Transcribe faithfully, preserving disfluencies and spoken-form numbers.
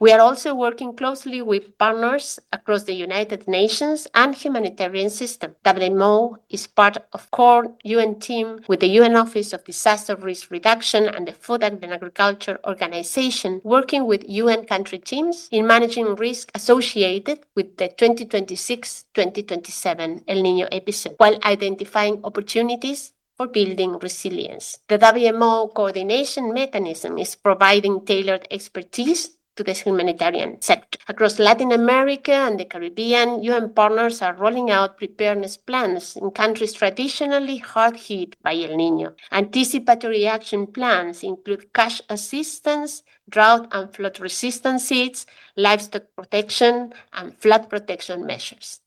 We are also working closely with partners across the United Nations and humanitarian system. W M O is part of core U N team with the U N Office of Disaster Risk Reduction and the Food and Agriculture Organization, working with U N country teams in managing risk associated with the twenty twenty-six twenty twenty-seven El Niño episode, while identifying opportunities for building resilience. The W M O coordination mechanism is providing tailored expertise to the humanitarian sector. Across Latin America and the Caribbean, U N partners are rolling out preparedness plans in countries traditionally hard hit by El Niño. Anticipatory action plans include cash assistance, drought and flood resistant seeds, livestock protection, and flood protection measures.